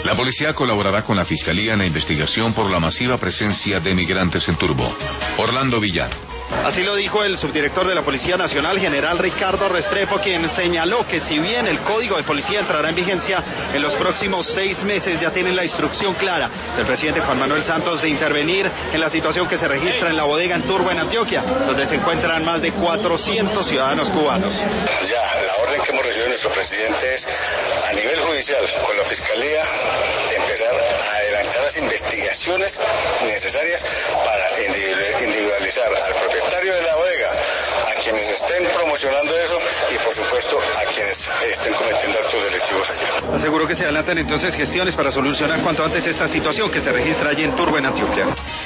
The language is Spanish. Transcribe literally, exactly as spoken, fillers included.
La policía colaborará con la Fiscalía en la investigación por la masiva presencia de migrantes en Turbo. Orlando Villar. Así lo dijo el subdirector de la Policía Nacional, general Ricardo Restrepo, quien señaló que si bien el Código de Policía entrará en vigencia en los próximos seis meses, ya tienen la instrucción clara del presidente Juan Manuel Santos de intervenir en la situación que se registra en la bodega en Turbo, en Antioquia, donde se encuentran más de cuatrocientos ciudadanos cubanos. Ya, la orden que hemos recibido de nuestro presidente es, a nivel judicial, con la Fiscalía, de empezar a adelantar las investigaciones necesarias para individualizar al propietario de la bodega, a quienes estén promocionando eso y por supuesto a quienes estén cometiendo actos delictivos allí. Aseguró que se adelantan entonces gestiones para solucionar cuanto antes esta situación que se registra allí en Turbo, en Antioquia.